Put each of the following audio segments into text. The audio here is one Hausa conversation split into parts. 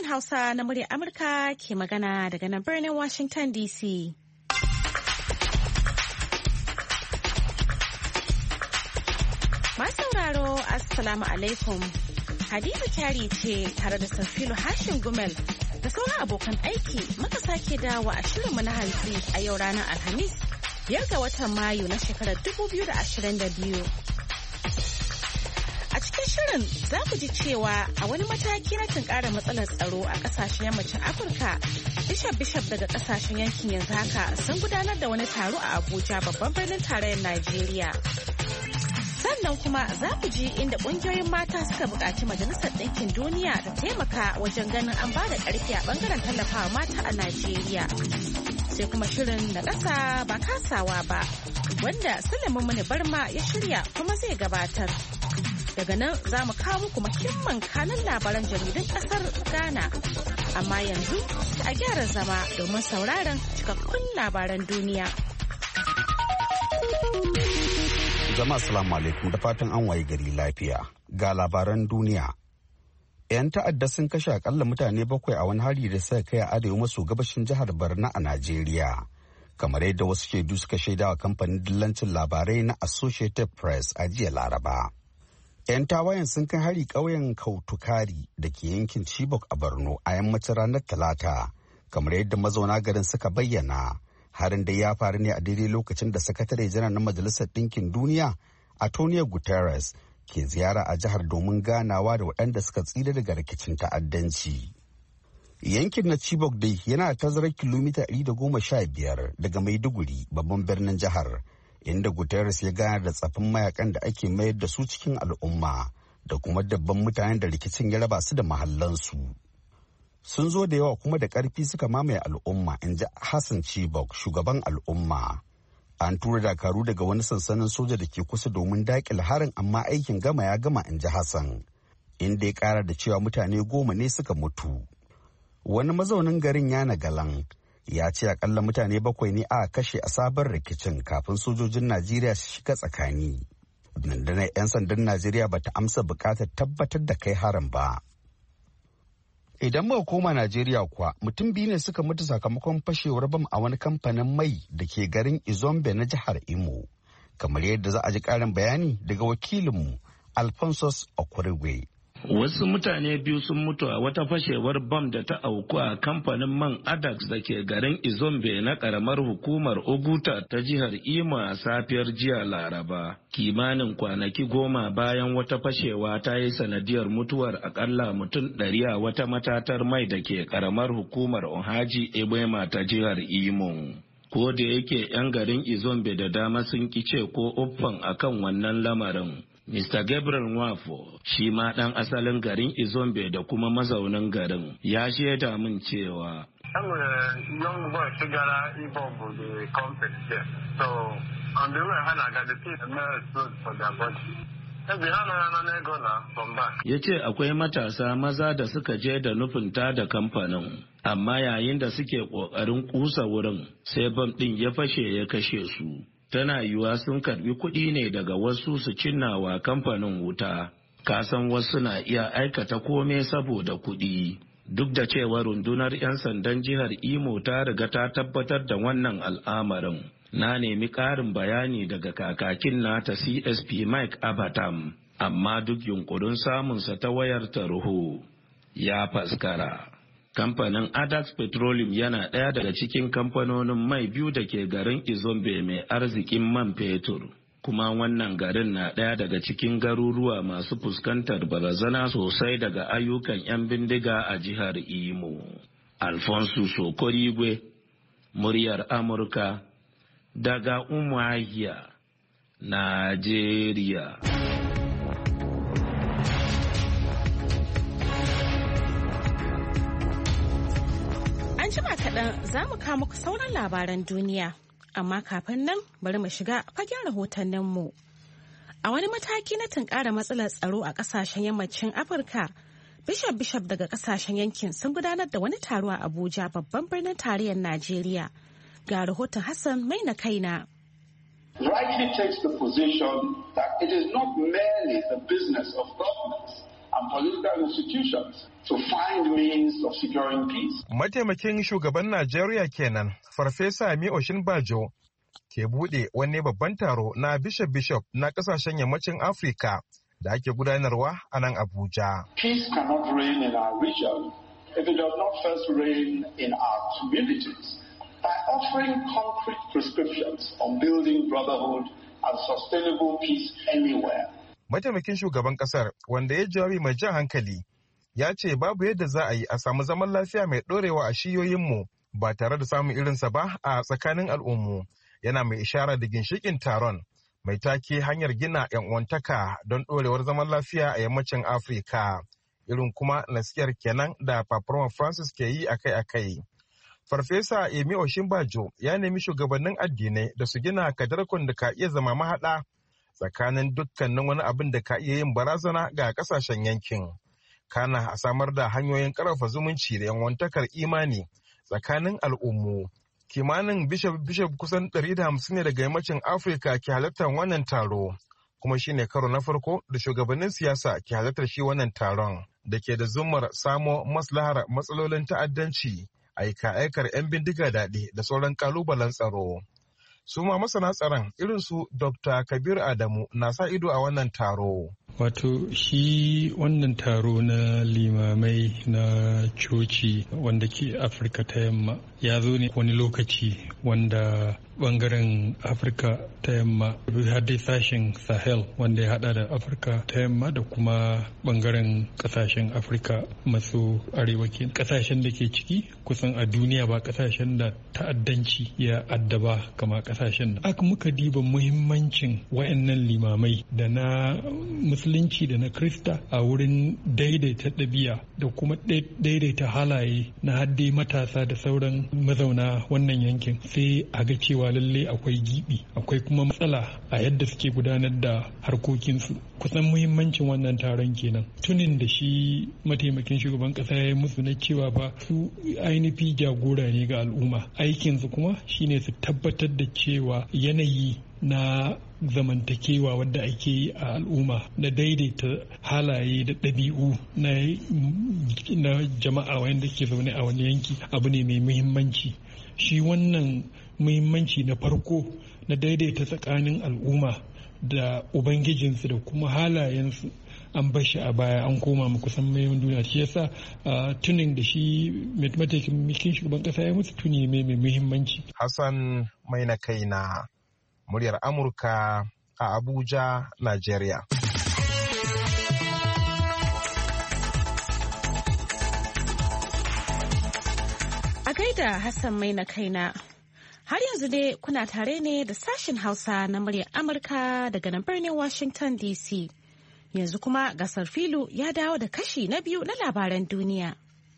Hausa na muryar Amurka ke magana daga nan birnin Washington DC. Masu sauraro, Assalamu alaikum. Hadiza Kyari ce tare da Sarfilu Hashim Gumel da sauran abokan aiki muka sake dawo a shirinmu na hantsi a yau ranar Alhamis, 5 ga watan Mayu na shekarar 2022. A cikin shirin za ku ji cewa a wani mataki na tunkara matsalar tsaro a kasashen yammacin Afirka, bishop daga kasashen yankin yanzu haka sun gudanar da wani taro a Abuja, babban birnin tarayyar Najeriya. Sannan kuma za ku ji inda ƙungiyoyin mata suka buƙaci Majalisar Ɗinkin Duniya ta taimaka wajen ganin an ba da ƙarfi a ɓangaren tallafawa mata a Najeriya. Sai kuma shirin na ƙasa ba kasawa ba, wanda Sulaiman Muni Barma ya shirya kuma zai gabatar. Daga nan za mu kawo muku muhimman kanun labaran jaridun ƙasar Ghana. Amma yanzu a gyara zama domin sauraron cikakkun labaran duniya. Jama'a salamu alaikum da fatan an waye gari lafiya. Ga labaran duniya. 'Yan ta'adda sun kashe akalla mutane 7 a wani hari da suka kai a arewa maso gabashin jihar Borno a Najeriya. Kamar yadda wasu shaidu suka shaida wa kamfanin dillancin labarai na Associated Press a jiya Laraba. 'Yan tawayen sun kai hari ƙauyen Kautukari da ke yankin Chibok a Borno a yammacin ranar Talata, kamar yadda mazauna garin suka bayyana. Harin da ya faru ne a daidai lokacin da sakatare janar na Majalisar Ɗinkin Duniya, Antonio Guterres, ke ziyara a jihar domin ganawa da waɗanda suka tsira daga rikicin ta'addanci. Yankin na Chibok dai yana tazarar kilomita 115 daga Maiduguri, babban birnin jihar, inda Guterres ya gana da tsafin mayakan da ake mayar da su cikin al'umma da kuma dabban mutanen da rikicin ya raba su da mahallansu. Sun zo da yawa kuma da ƙarfi suka mamaye al'umma, in ji Hassan Chibok, shugaban al'umma. An tura dakaru daga wani sansanin soja da ke kusa domin daƙile harin, amma aikin gama ya gama, in ji Hassan, inda ya ƙara da cewa mutane 10 ne suka mutu. Wani mazaunin garin Yana Galan ya ce akalla mutane 7 ne aka kashe a sabon rikicin kafin sojojin Najeriya su shiga tsakani. Rundunar 'yan sandan Najeriya bata amsa buƙatar tabbatar da kai harin ba. Idan muka koma Najeriya kuwa, mutum 2 ne suka mutu sakamakon fashewar bam a wani kamfanin mai da ke garin Izombe na jihar Imo. Kamar yadda za a ji ƙarin bayani daga wakilinmu Alphonsus Okurigwe. Wasu mutane 2 sun mutu a wata fashewar bam da ta auku a kamfanin man Adax da ke garin Izombe na karamar hukumar Oguta ta jihar Imo a safiyar jiya Laraba. Kimanin kwanaki 10 bayan wata fashewa ta yi sanadiyar mutuwar akalla mutum 100 a wata matatar mai da ke karamar hukumar Ohaji Egbema ta jihar Imo. Ko da yake 'yan garin Izombe da dama sun kice ko uffan akan wannan lamarin. Mr. Gabriel Nwafo, shi ma ɗan asalin garin Izombe da kuma mazaunin garin, ya shaida min cewa young boy gara involved the company there. So on the way I got the people explode for their body. Ya ce akwai matasa maza da suka je da nufin da kamfanin, amma yayin da suke ƙoƙarin ƙusa wurin sai bam ɗin ya fashe ya kashe su. Tana yiwuwa sun karbi kuɗi ne daga wasu su cinnawa kamfanin wuta. Kasan wasu na iya aikata kome saboda kuɗi. Duk da cewa rundunar 'yan sandan jihar Imo ta riga ta tabbatar da wannan al'amarin. Na nemi ƙarin bayani daga kakakin nata CSP Mike Abatam, amma duk yunkurin samunsa ta wayar tarho ya faskara. Kamfanin Adax Petroleum yana ɗaya daga cikin kamfanonin mai 2 da ke garin Izombe mai arzikin man fetur. Kuma wannan garin na ɗaya daga cikin garuruwa masu fuskantar barazana sosai daga ayyukan 'yan bindiga a jihar Imo. Alfonso Sokorigwe, muryar Amurka, daga Umuahia, Najeriya. An jima kaɗan za mu kawo muku sauran labaran duniya, amma kafin nan bari mu shiga fagen rahotanninmu. A wani mataki na tunkara matsalar tsaro a ƙasashen yammacin Afirka, bishop daga ƙasashen yankin sun gudanar da wani taro a Abuja, babban birnin tarayyar Najeriya. Ga rahoton Hassan mai na kaina. Rightly takes the position that it is not merely the business of governments and political institutions to find means of securing peace. Mataimakin shugaban Najeriya kenan, Farfesa Mi Oshinbajo, ke buɗe wani babban taro na bishop na ƙasashen yammacin Afirka da ake gudanarwa a nan Abuja. Peace cannot reign in our region if it does not first reign in our communities by offering concrete prescriptions on building brotherhood and sustainable peace anywhere. Mataimakin shugaban kasar wanda ya jawabi mai jan hankali ya ce babu yadda za a yi a samu zaman lafiya mai ɗorewa a shiyoyinmu ba tare da samun irinsa ba a tsakanin al'ummu. Yana mai ishara da ginshikin taron mai take hanyar gina 'yan uwantaka don ɗorewar zaman lafiya a yammacin Afirka. Irin kuma nasiyar kenan da Papa Roma Francis ke yi akai-akai. Farfesa Yemi Oshinbajo ya nemi shugabannin addinai da su gina kadarkon da ka iya zama mahaɗa tsakanin dukkanin wani abin da ka iya yin barazana ga kasashen yankin. Kana a samar da hanyoyin ƙarfafa zumunci da yanwantakar imani tsakanin al'ummu. Kimanin bishop kusan 150 ne daga yammacin Afirka ke halartar wannan taro, kuma shine karo na farko da shugabannin siyasa ke halartar shi wannan taron da ke da zumar samo maslahar matsalolin ta'addanci, aika-aikar 'yan bindiga daɗi da sauran ƙalubalen tsaro. Su ma masana tsaron irin su Dr. Kabir Adamu na sa ido a wannan taro. Wato shi wannan taro na limamai na coci wanda ke Afirka ta yamma ya zo ne wani lokaci wanda bangaren Afirka ta yamma har dai sashen Sahel wanda ya hada da Afirka ta yamma da kuma bangaren kasashen Afirka maso arewa ke kasashen da ke ciki kusan a duniya ba kasashen da ta'addanci ya addaba kama kasashen da aka muka diba muhimmancin wayannan limamai da na musulunci da na krista a wurin daidaita ɗabi'a da kuma daidaita halaye na hadde matasa da sauran mazauna wannan yankin sai a ga cewa lalle akwai gibi akwai kuma matsala a yadda suke gudanar da harkokinsu. Kusan muhimmancin wannan taron kenan tunin da shi mataimakin shugaban kasa ya yi musu na cewa ba su ainihi jagora ne ga al'umma, aikinsu kuma shine su tabbatar da cewa yanayi na zamantakewa wadda ake yi a al'umma na daidaita halaye da ɗabi'u na jama'a wanda ke zaune a wani yanki abu ne mai muhimmanci. Shi wannan muhimmanci na farko na daidaita tsakanin al'umma da ubangijinsu da kuma halayensu an bar shi a baya an koma mu kusan mayan duniya. Shi yasa tunin da shi mataimakin shugaban kasa ya musu tuni mai muhimmanci. Hassan mai na kaina, muryar Amurka a Abuja, Najeriya. A gaida Hassan mai na kaina. Har yanzu dai kuna tare ne da sashen Hausa na muryar Amurka daga nan birnin Washington DC. Yanzu kuma gasar filu ya dawo da kashi na biyu na labaran duniya.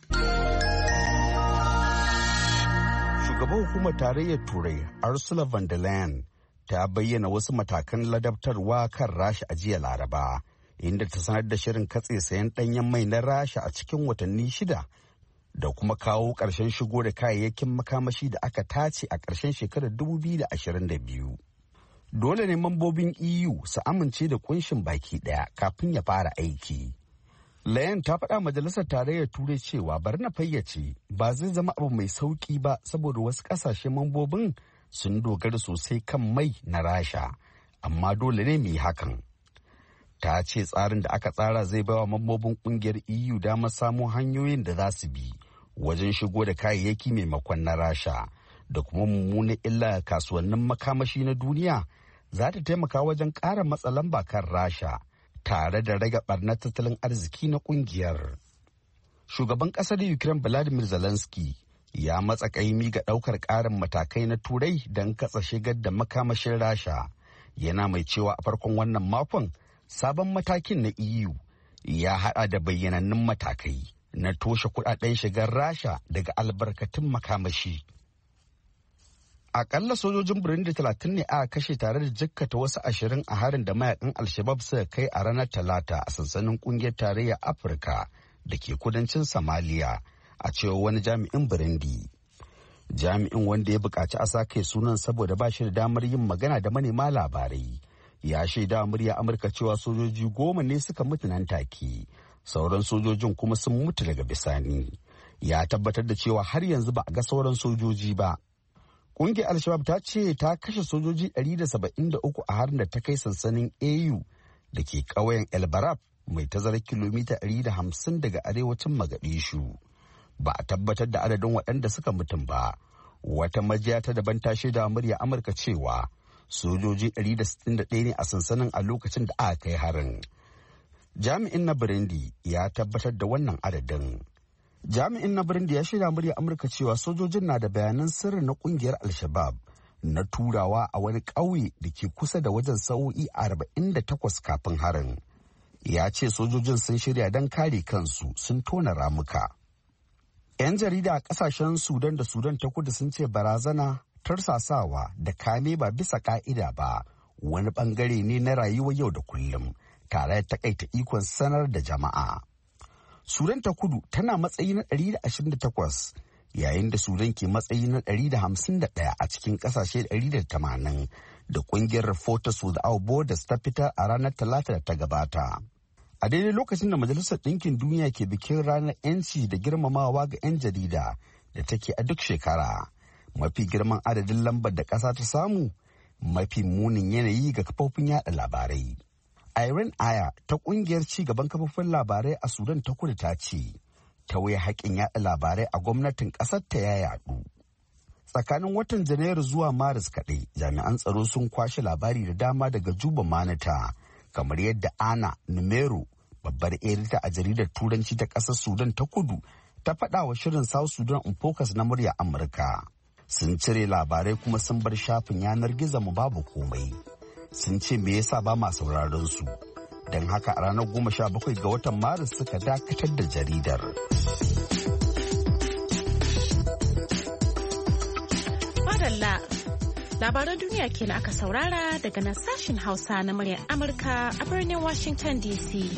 Shugaban hukumar tarayyar Turai Ursula von der Leyen ta bayyana wasu matakan ladabtarwa kan Rasha a jiya Laraba, inda ta sanar da shirin katse sayan ɗanyen mai na Rasha a cikin watanni 6 da kuma kawo ƙarshen shigo da kayayyakin makamashi da aka tace a ƙarshen shekarar 2022. Dole ne mambobin EU su amince da kunshin baki ɗaya kafin ya fara aiki. Leyen ta faɗa majalisar tarayyar Turai cewa bari na fayyace ba zai zama abu mai sauƙi ba saboda wasu ƙasashe mambobin sun dogara sosai kan mai na Rasha, amma dole ne mu yi hakan. Ta ce tsarin da aka tsara zai baiwa mambobin ƙungiyar EU damar samo hanyoyin da za su bi wajen shigo da kayayyaki maimakon na Rasha da kuma mummunan illa kasuwannin makamashi na duniya, za ta taimaka wajen ƙara matsa lamba kan Rasha tare da rage ɓarnar tattalin arziki na ƙungiyar. Shugaban ƙasar Ukraine Volodymyr Zelensky ya matsa ƙaimi ga ɗaukar ƙarin matakai na Turai don katsa shigar da makamashin Rasha. Yana mai cewa a farkon wannan makon sabon matakin na EU ya haɗa da bayyanannun matakai na toshe kuɗaɗen shigar Rasha daga albarkatun makamashi. Akalla sojojin Burundi 30 ne aka kashe tare da jikkata wasu 20 a harin da mayakan Al-Shabaab suka kai a ranar Talata a sansanin kungiyar tarayyar Afirka da ke kudancin Somalia, a cewa wani jami'in Burundi. Jami'in wanda ya buƙaci a sake sunan saboda ba shi da damar yin magana da manema labarai ya shaida murya Amurka cewa sojoji 10 ne suka mutu nan take, sauran sojojin kuma sun mutu daga bisani. Ya tabbatar da cewa har yanzu ba a ga sauran sojoji ba. Ƙungiyar Al-Shabaab ta ce ta kashe sojoji 173 a harin da ta kai sansanin AU da ke ƙauyen El Barab mai tazarar kilomita 150 daga arewacin Mogadishu. Ba a tabbatar da adadin waɗanda suka mutum ba. Wata majiya ta daban ta shaida murya Amurka cewa sojoji 161 ne a sansanin a lokacin da aka kai harin. Jami'in na Burundi ya tabbatar da wannan adadin. Jami'in na Burundi ya shaida murya Amurka cewa sojojin na da bayanan sirri na kungiyar Al-Shabaab na turawa a wani ƙauye da ke kusa da wajen sa'o'i 48 kafin harin. Ya ce sojojin sun shirya don kare kansu sun tona ramuka. 'Yan jarida a ƙasashen Sudan da Sudan ta kudu sun ce barazana, tarsasawa da kame ba bisa ka'ida ba wani bangare ne na rayuwar yau da kullum tare da takaita ikon sanar da jama'a. Sudan ta kudu tana matsayi na 128 yayin da Sudan ke matsayi na 151 a cikin kasashe 180 da kungiyar Reporters Without Borders ta fitar a ranar Talata da ta gabata. A daidai lokacin da Majalisar Ɗinkin Duniya ke bikin ranar 'yanci da girmamawa ga 'yan jarida da take a duk shekara. Mafi girman adadin lambar da ƙasa ta samu, mafi munin yanayi ga kafofin yada labarai. Irene Aya ta kungiyar ci gaban kafofin labarai a Sudan ta kudu ta ce, tauye haƙƙin yada labarai a gwamnatin ƙasar ta ya yadu. Tsakanin watan Janairu zuwa Maris kaɗai, jami'an tsaro sun kwashe labari da dama daga Juba Manata, kamar yadda Ana Numero, babbar edita a jaridar Turanci ta ƙasar Sudan ta kudu, ta faɗa wa shirin South Sudan in Focus na murya Amurka. Sun cire labarai kuma sun bar shafin yanar gizo mu babu komai. Sun ce me yasa ba ma sauraron su. Don haka a ranar 17 ga watan Maris suka dakatar da jaridar. Madalla, labaran duniya kenan aka saurara daga nan sashen Hausa na muryar Amurka a birnin Washington DC.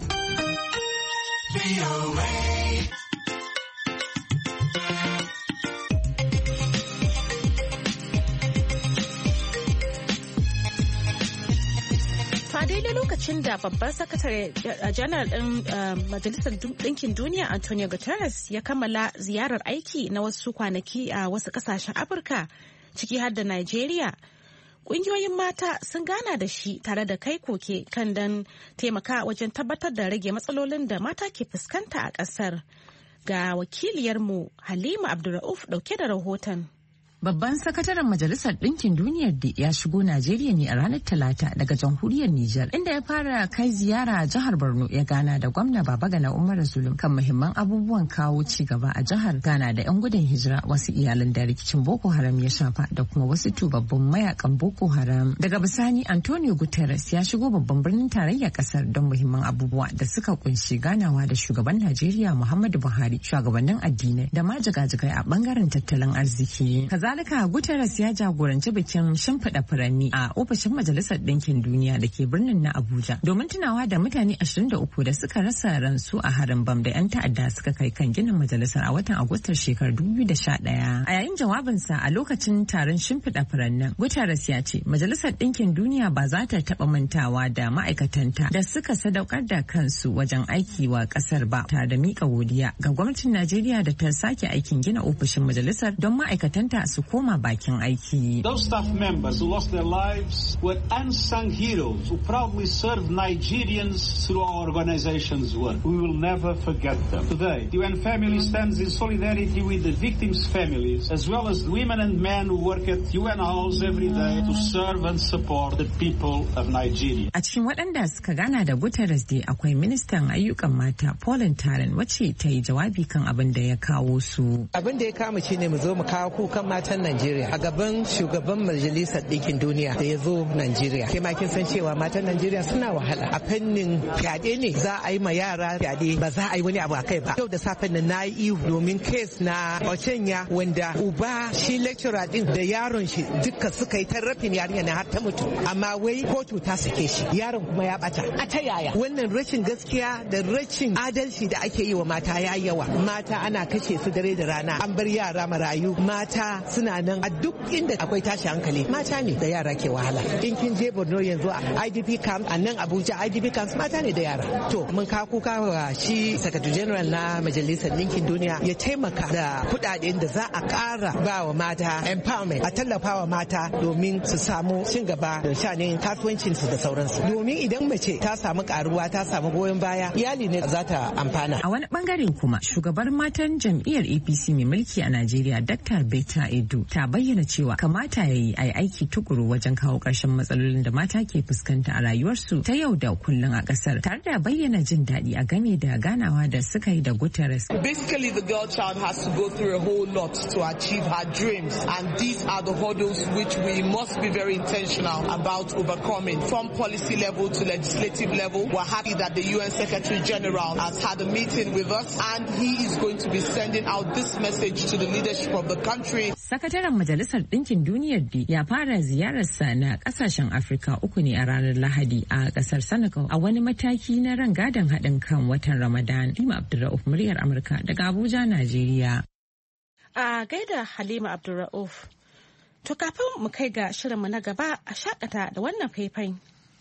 daidai lokacin da babban sakatare janar ɗin majalisar ɗinkin duniya Antonio Guterres ya kammala ziyarar aiki na wasu kwanaki a wasu ƙasashen Afirka ciki har da Nigeria. Ƙungiyoyin mata sun gana da shi tare da kai koke kan don taimaka wajen tabbatar da rage matsalolin da mata ke fuskanta a ƙasar. Ga wakiliyarmu Halima Abdulrauf ɗauke da rahoton. Babban sakataren Majalisar Ɗinkin Duniyar da ya shigo Najeriya ne a ranar Talata daga jamhuriyar Nijar, inda ya fara kai ziyara a jihar Borno ya gana da gwamna Babagana Umar Zulum kan muhimman abubuwan kawo ci gaba a jihar, gana da 'yan gudun hijira, wasu iyalan da rikicin Boko Haram ya shafa da kuma wasu tubabbun mayakan Boko Haram. Daga bisani Antonio Guterres ya shigo babban birnin tarayyar kasar don muhimman abubuwa da suka kunshi ganawa da shugaban Najeriya Muhammadu Buhari, shugabannin addinai da ma jigajigai a bangaren tattalin arziki. Kazalika Guterres ya jagoranci bikin shimfiɗa furanni a ofishin Majalisar Ɗinkin Duniya da ke birnin na Abuja domin tunawa da mutane 23 da suka rasa ransu a harin bam da 'yan ta'adda suka kai kan ginin majalisar a watan Agustar shekarar 2011. A yayin jawabinsa a lokacin taron shimfiɗa furannin, Guterres ya ce Majalisar Ɗinkin Duniya ba za ta taɓa mantawa da ma'aikatanta da suka sadaukar da kansu wajen aiki wa ƙasar ba, tare da miƙa godiya ga gwamnatin Najeriya da ta sake aikin gina ofishin majalisar don ma'aikatanta su koma bakin aiki. Those staff members who lost their lives were unsung heroes who proudly served Nigerians through our organization's work. We will never forget them. Today, the UN family stands in solidarity with the victims' families, as well as the women and men who work at UN halls every day to serve and support the people of Nigeria. A cikin waɗanda suka gana da Guterres dai akwai ministan ayyukan mata Pauline Taren, wacce ta yi jawabi kan abin da ya kawo su. Abin da ya kama shine mu zo mu kawo kukan matan Najeriya a gaban shugaban Majalisar Ɗinkin Duniya da ya zo Najeriya. Ke ma kin san cewa matan Najeriya suna wahala a fannin fyaɗe ne, za a yi ma yara fyaɗe ba za a yi wani abu a kai ba. Yau da safen nan na yi ihu domin kes na Ochenya wanda uba shi lecturer din da yaron shi duka suka yi tarrafin yarinya na har ta mutu, amma wai kotu ta sake shi, yaron kuma ya bata. A ta yaya wannan rashin gaskiya da rashin adalci da ake yi wa mata ya yawa. Mata ana kashe su dare da rana, an bar yara marayu, mata suna nan a duk inda akwai tashi hankali mata ne da yara ke wahala. In kin je Borno yanzu a IDP camp a nan Abuja IDP camps mata ne da yara. To mun ka kuka wa shi Secretary General na Majalisar Ɗinkin Duniya ya taimaka da kuɗaɗen da za a ƙara ba wa mata empowerment, a tallafa wa mata domin su samu cin gaba da shanin kasuwancinsu da sauransu. Domin idan mace ta samu karuwa ta samu goyon baya iyali ne za ta amfana. A wani bangare kuma shugabar matan jam'iyyar APC mai mulki a Najeriya Dr. Betta Edu ta bayyana cewa kamata ya yi aiki tukuru wajen kawo ƙarshen matsalolin da mata ke fuskanta a rayuwarsu ta yau da kullum a ƙasar, tare da bayyana jin daɗi a game da ganawa da suka yi da Guterres. Basically, the girl child has to go through a whole lot to achieve her dreams, and these are the hurdles which we must be very intentional about overcoming. From policy level to legislative level, we're happy that the UN Secretary General has had a meeting with us, and he is going to be sending out this message to the leadership of the country. Sakataren Majalisar Ɗinkin Duniyar ya fara ziyararsa na ƙasashen Afirka uku ne a ranar Lahadi a ƙasar Senegal a wani mataki na rangadin haɗin kan watan Ramadan. Halima Abdulra'uf, muryar Amurka daga Abuja, Najeriya. A gaida Halima Abdulra'uf. To kafin mu kai ga shirinmu na gaba a shakata da wannan faifai.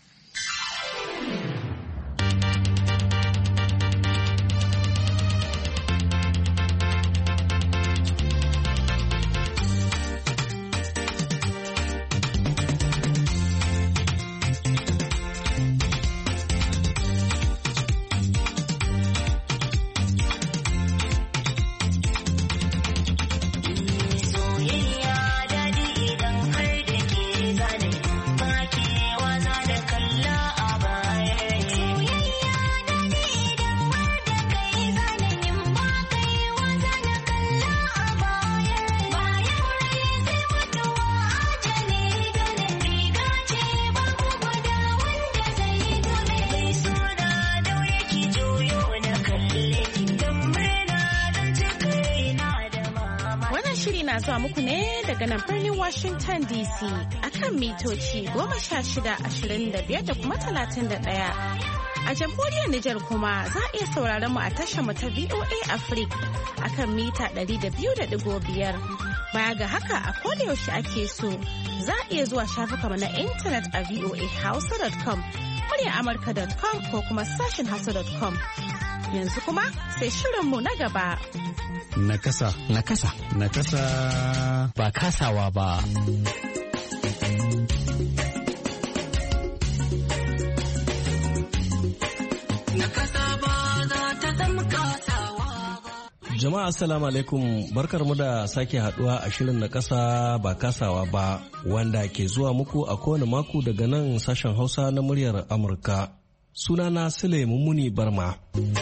Zuwa muku ne daga nan birnin Washington DC akan mitoci 1625 da kuma 31. A jamhuriyar Nijar kuma za a iya sauraron mu a tashar mu ta VOA Africa akan mita 200.5. Baya ga haka a koda yaushe ake so za a iya zuwa shafukanmu na intanet a voahausa.com, muryaamurka.com ko kuma sashen hausa.com. Yanzu kuma sai shirinmu na gaba. Nakasa. Nakasa. Nakasa. Ba kasawa ba. Jama'a assalamu alaikum, barkar mu da sake haduwa a shirin na kasa ba kasawa ba wanda ke zuwa muku a kowane mako daga nan sashen Hausa na muryar Amurka. Sunana Sule Mummuni Barma.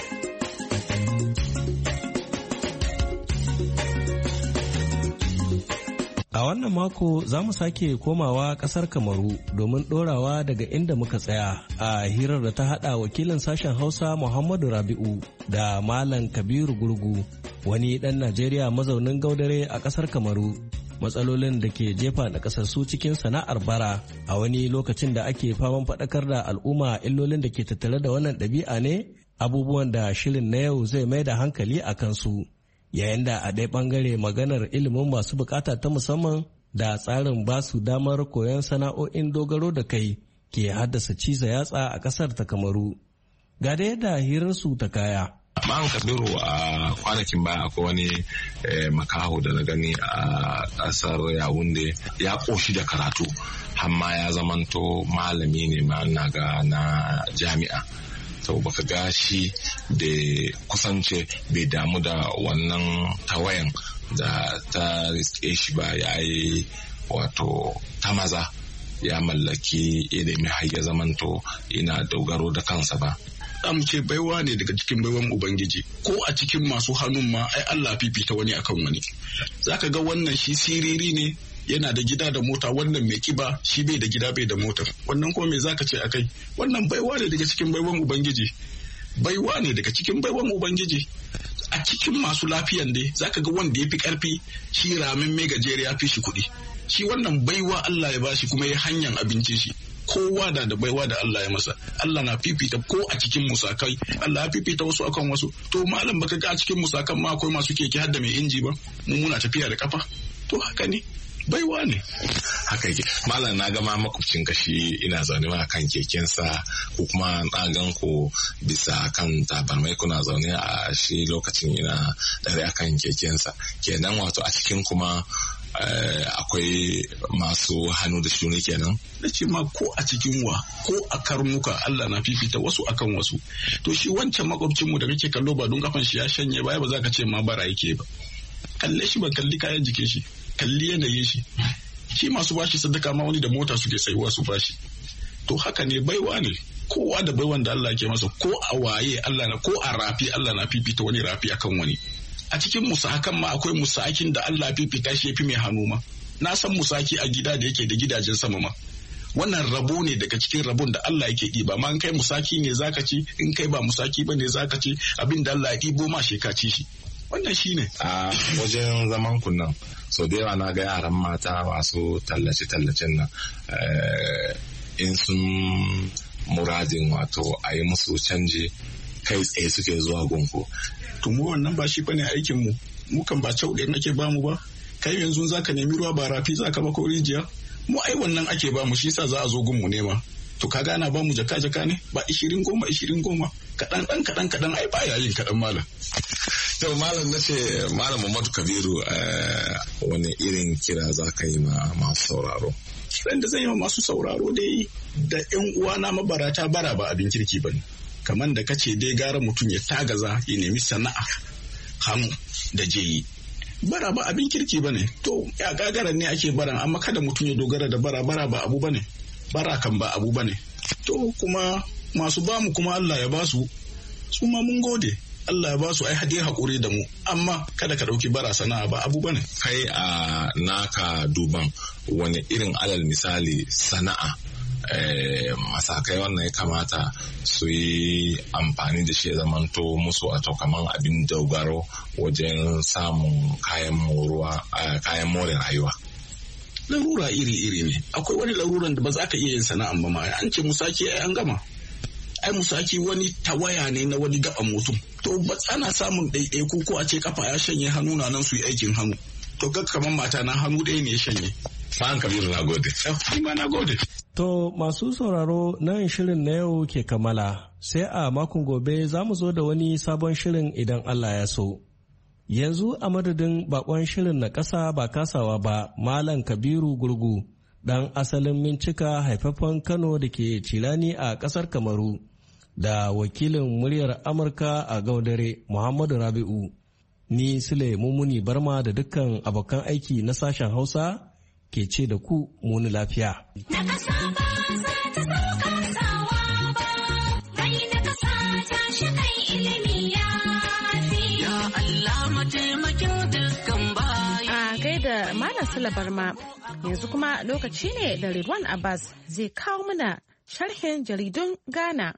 A wannan mako za mu sake komawa kasar Kamaru domin ɗorawa daga inda muka tsaya a hirar da ta haɗa wakilin sashen Hausa Muhammadu Rabi'u da Malam Kabiru Gurgu, wani ɗan Najeriya mazaunin Gaudare a ƙasar Kamaru. Matsalolin da ke jefa na ƙasarsu cikin sana'ar bara a wani lokacin da ake faman faɗakar da al'umma illolin da ke tattare da wannan ɗabi'a ne abubuwan da shirin na yau zai mai da hankali a kansu. Yayin da a ɗaya ɓangare maganar ilimin masu bukata ta musamman da tsarin ba su damar koyon sana'o'in dogaro da kai ke haddasa ciza yatsa a ƙasar ta Kamaru. Ga da yadda hirarsu ta kaya. Ma'am Kabiru, a kwanakin baya akwai wani makaho da na gani a ƙasar Yawunde ya ƙoshi da karatu, hamma ya zamanto malami ne ma na jami'a. To baka ga shi da kusance bai damu da wannan tawayan da ta riske shi ba, ya yi wato ta maza ya mallaki ilimi har ya zamanto ina dogaro da kansa ba. Mu ce baiwa ne daga cikin baiwan Ubangiji, ko a cikin masu hannun ma ai Allah fifita wani akan wani. Zaka ga wannan shi siriri ne, yana da gida da mota, wannan mai kiba shi bai da gida bai da mota, wannan kuma me zaka ce akai? Wannan baiwa ne daga cikin baiwan Ubangiji, baiwa ne daga cikin baiwan Ubangiji. A cikin masu lafiyan dai zaka ga wanda ya fi karfi shi ramin mai gajere ya fi shi kuɗi. Shi wannan baiwa Allah ya bashi kuma ya hanyar abincin shi. Kowa da baiwa da Allah ya masa. Allah na fifita ko a cikin musakai, Allah ya fifita wasu akan wasu. To malam baka ga a cikin musakan ma akwai masu keke har da mai inji ba, mu muna tafiya da kafa. to haka ne baiwa ne. Haka yake. Malam na gama makwabcin kashi ina zaune ma kan kekensa ko kuma na gan ku bisa kan tabarmai kuna zaune a shi lokacin ina dare akan kekensa. Kenan wato a cikin kuma akwai masu hannu da shuni kenan. Da ce ma ko a cikin wa ko a karnuka Allah na fifita wasu akan wasu. To shi wancan makwabcinmu da kake kallo ba don kafan shi ya shanye ba za ka ce ma bara yake ba. Kalle shi ba kalli kayan jikin shi. Kalli yanayin shi masu bashi sadaka ma wani da mota suke tsayuwa su bashi. To haka ne baiwa ne, kowa da baiwan da Allah ke masa, ko a waye Allah na, ko a rafi Allah na fifita wani rafi akan wani. A cikin musahakan ma akwai musahakin da Allah fifita shi yafi mai hannu ma. Na san musaki a gida da yake da gidajen sama ma. Wannan rabo ne daga cikin rabon da Allah yake ɗiba, ma in kai musaki ne zaka ci, in kai ba musaki ba ne zaka ci, abin da Allah ya ɗibo ma shi ka ci shi. Wannan shi ne. A wajen zaman kunnan, so da yawa na ga yaran mata masu tallace-tallacen nan in sun muradin wato a yi musu canji kai tsaye suke zuwa gunku. To mu wannan ba shi bane aikin mu. Mu kan ba cauɗe nake ba mu ba. Kai yanzu zaka nemi ruwa ba rafi zaka ba ko rijiya. Mu ai wannan ake ba mu, shi yasa za a zo gunmu ne ma. To kaga ana ba mu jaka ne ba 20 kaɗan ai ba yayin kaɗan malam. To malam na ce malam Muhammadu Kabiru wani irin kira za ka yi ma masu sauraro? Kiran da zan yi ma masu sauraro dai da 'yan uwana mabarata bara ba abin kirki ba ne. Kamar da kace dai gara mutum ya tagaza ya nemi sana'a hannu da je yi. Bara ba abin kirki ba ne. To ya gagaran ne ake baran, amma kada mutum ya dogara da bara ba abu ba ne. Bara kan ba abu ba ne. To kuma masu bamu kuma Allah ya basu, su ma mun gode. Allah ya ba su ai hadiyar haƙuri da mu, amma kada ka ɗauki bara sana'a ba abu bane. Kai a naka duban wani irin alal misali sana'a masakai wannan ya kamata su yi amfani da shi ya zamanto musu a kaman abin dogaro wajen samun kayan more rayuwa. Larura iri-iri ne, akwai wani laruran da ba za ka iya yin sana'an ba ma, an ce musaki ai an gama. Ai musaki wani tawaya ne na wani gaban mutum. To ba ana samun ɗaiɗaiku ko a ce kafa ya shanye hannu na nan su yi aikin hannu. To ga kamar mata na hannu ɗaya ne ya shanye. Ma'an Kabiru na gode. Ni ma na gode. To masu sauraro nan shirin na yau ke kammala, sai a makon gobe za mu zo da wani sabon shirin idan Allah ya so. Yanzu a madadin bakon shirin na ƙasa ba kasawa ba Malam Kabiru Gurgu, ɗan asalin Mincika haifaffen Kano da ke cirani a ƙasar Kamaru, da wakilin muryar Amurka a Gaudare Muhammadu Rabi'u. Ni Sule Mumuni Barma da dukkan abokan aiki na sashen Hausa ke ce da ku muni lafiya. Gaida Malam Sule Barma, yanzu kuma lokaci ne da Ridwan Abbas zai kawo mana sharhin jaridun Ghana.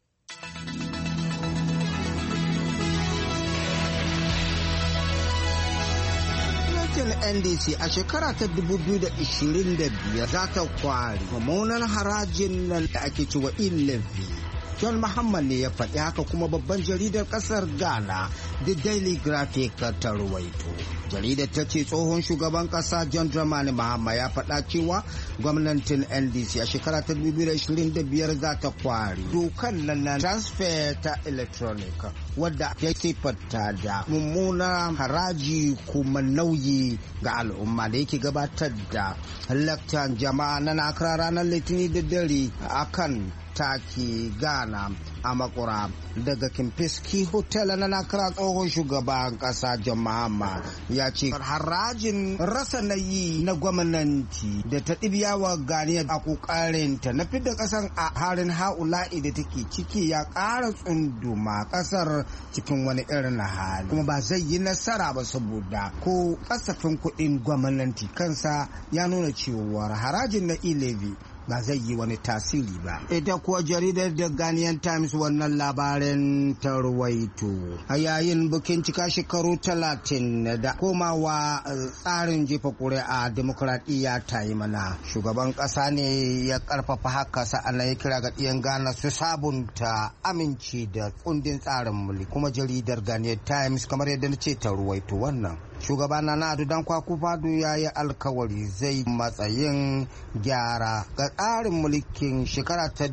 NDC a shekara ta 2025 za ta kwari mummunan harajin nan da ake cewa e-levy. John Muhammad ne ya faɗi haka, kuma babban jaridar ƙasar Ghana The Daily Graphic ta ruwaito. Jaridar ta ce tsohon shugaban ƙasa John Dramani Mahama ya faɗa cewa gwamnatin NDC a shekara ta 2025 za ta kwari dokan nan na transfer ta electronic wadda ya sifata da mummunan haraji kuma nauyi ga al'umma da yake gabatar da lakcan jama'a na Accra ranar Litinin da dare akan take Ghana a makura daga Kimfiski Hotel na Accra. Tsohon shugaban kasa John Mahama ya ce harajin rasa nayi na gwamnati da ta ɗibiyawa Ghana a kokarin ta na fidda kasar a harin haula'i da take ciki ya ƙara tsunduma kasar cikin wani irin hali, kuma ba zai yi nasara ba saboda ko kasafin kuɗin gwamnati kansa ya nuna cewa harajin na e-levy ba zai yi wani tasiri ba. Ita kuwa jaridar The Ghanaian Times wannan labarin ta ruwaito a yayin bikin cika shekaru 30 da komawa tsarin jefa ƙuri'a demokradiyya ta yi mana. Shugaban ƙasa ne ya ƙarfafa haka, sa'ana ya kira ga ɗiyan Ghana su sabunta aminci da kundin tsarin mulki. Kuma jaridar Ghanaian Times kamar yadda na ce ta ruwaito wannan. Shugaba Nana Addo Dankwa Akufo-Addo ya yi alkawari zai matsayin gyara ga tsarin mulkin shekara ta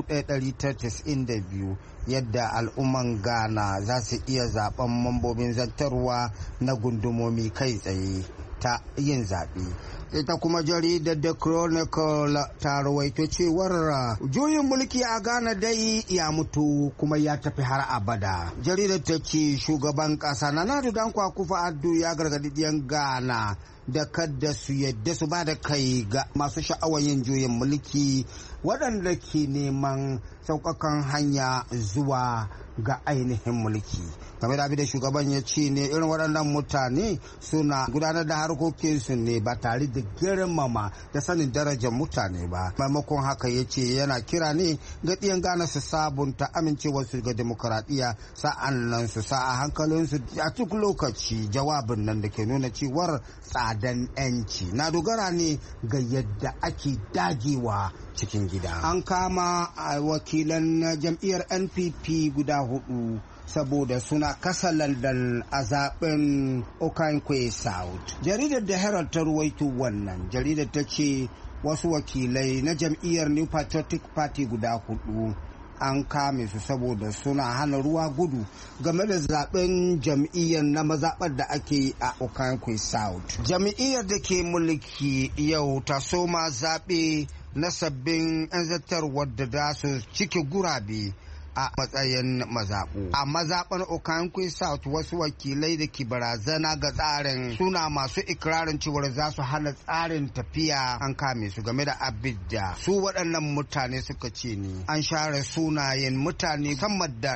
1992 yadda al'umman Ghana za su iya zaben mambobin zartarwa na gundumomi kai tsaye ta yin zaɓe. Ita kuma jaridar The Chronicle ta rawaito cewar juyin mulki a Ghana dai ya mutu kuma ya tafi har abada. Jaridar ta ce shugaban ƙasa Nana Addo Dankwa Akufo-Addo ya gargaɗi ɗiyan Ghana da kada su yadda su ba da kai ga masu sha'awar yin juyin mulki waɗanda ke neman sauƙaƙan hanya zuwa ga ainihin mulki. Game da abin da shugaban ya ce ne irin waɗannan mutane suna gudanar da harkokinsu ne ba tare da girmama da sanin darajar mutane ba. Maimakon haka ya ce yana kira ne ga ɗiyan Ghana su sabunta amincewarsu ga demokuraɗiyya sa'an nan su sa a hankalinsu a duk lokaci jawabin nan da ke nuna cewar tsadan 'yanci na dogara ne ga yadda ake dagewa cikin gida. An kama wakilan jam'iyyar NPP guda 4 saboda suna kasa London a zaben Okankwe South. Jaridar da Herald ta ruwaito wannan. Jaridar ta ce wasu wakilai na jam'iyyar New Patriotic Party guda 4 an kame su saboda suna hana ruwa gudu game da zaben jam'iyyar na mazaɓar da ake yi a Okankwe South. Jam'iyyar da ke mulki yau ta soma zaɓe na sabbin 'yan zartarwar da za su cike gurabe a matsayin mazaɓu. A mazaɓar Okankwe South wasu wakilai da ke barazana ga tsarin suna masu ikirarin cewar za su hana tsarin tafiya an kame su game da abidda su waɗannan mutane suka ce ne an share sunayen mutane sama da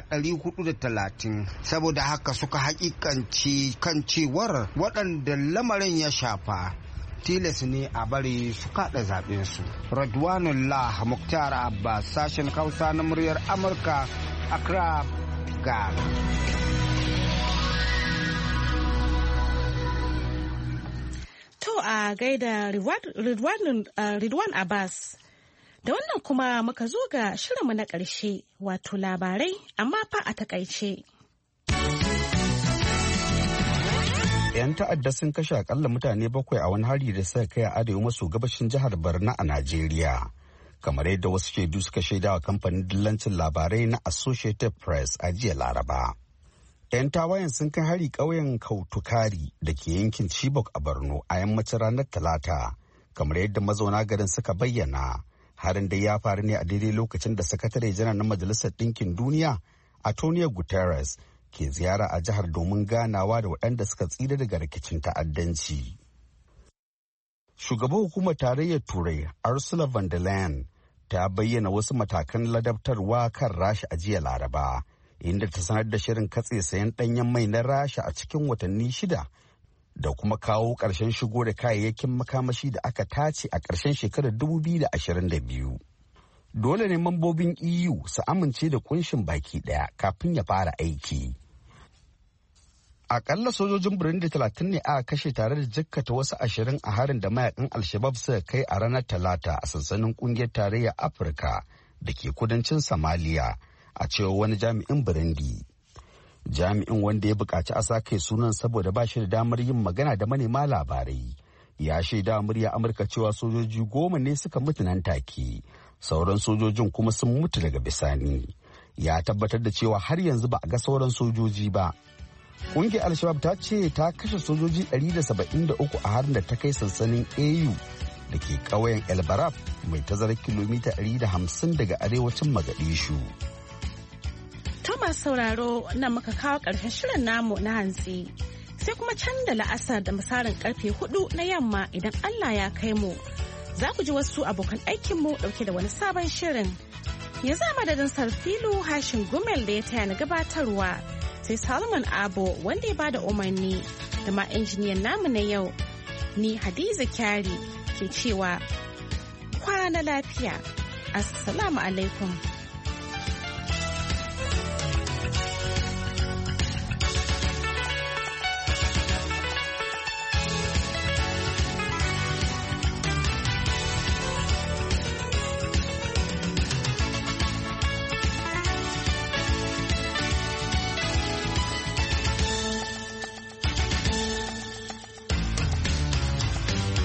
430 saboda haka suka hakikanci kan cewar waɗanda lamarin ya shafa tilas ne a bari su kada zaɓen su. Radwanullah Muktar Abbas, sashen Hausa na muryar Amurka, Accra, Ghana. To a gaida Ridwan Abbas. Da wannan kuma muka zo ga shirinmu na ƙarshe, wato labarai amma fa a takaice. 'Yan ta'adda sun kashe akalla mutane 7 a wani hari da suka kai a arewa maso gabashin jihar Borno a Najeriya. Kamar yadda wasu shaidu suka shaida wa kamfanin dillancin labarai na Associated Press a jiya Laraba. 'Yan tawayen sun kai hari ƙauyen Kautukari da ke yankin Chibok a Borno a yammacin ranar Talata. Kamar yadda mazauna garin suka bayyana, harin da ya faru ne a daidai lokacin da sakatare janar na Majalisar Ɗinkin Duniya, Antonio Guterres, ke ziyara a jihar domin ganawa da waɗanda suka tsira daga rikicin ta'addanci. Shugaban hukumar tarayyar Turai Ursula von der Leyen ta bayyana wasu matakan ladabtarwa kan Rasha a jiya Laraba, inda ta sanar da shirin katse sayan ɗanyen mai na Rasha a cikin watanni 6 da kuma kawo ƙarshen shigo da kayayyakin makamashi da aka tace a ƙarshen shekarar 2022. Dole ne mambobin EU su amince da kunshin baki ɗaya kafin ya fara aiki. Akalla sojojin Burundi 30 ne aka kashe tare da jikkata wasu 20 a harin da mayakan Al-Shabaab suka kai a ranar Talata a sansanin kungiyar tarayyar Afirka da ke kudancin Somalia, a cewa wani jami'in Burundi. Jami'in, wanda ya buƙaci a sake sunan saboda ba shi da damar yin magana da manema labarai, ya shaida murya Amurka cewa sojoji 10 ne suka mutu nan take. Sauran sojojin kuma sun mutu daga bisani. Ya tabbatar da cewa har yanzu ba a ga sauran sojoji ba. Ƙungiyar Al-Shabaab ta ce ta kashe sojoji 173 a harin da ta kai sansanin AU da ke ƙauyen El Barab mai tazarar kilomita 150 daga arewacin Mogadishu. Thomas sauraro nan muka kawo ƙarshen shirin namu na hantsi. Sai kuma can da la'asar da misalin karfe 4 na yamma idan Allah ya kai mu. Za ku ji wasu abokan aikinmu ɗauke da wani sabon shirin. Yanzu a madadin Sarfilu Hashin Gumel da ya taya na gabatarwa, sai Salman Abo wanda ya bada umarni da ma injiniyan namu na yau. Ni Hadiza Kyari ke cewa kwana lafiya. Assalamu alaikum.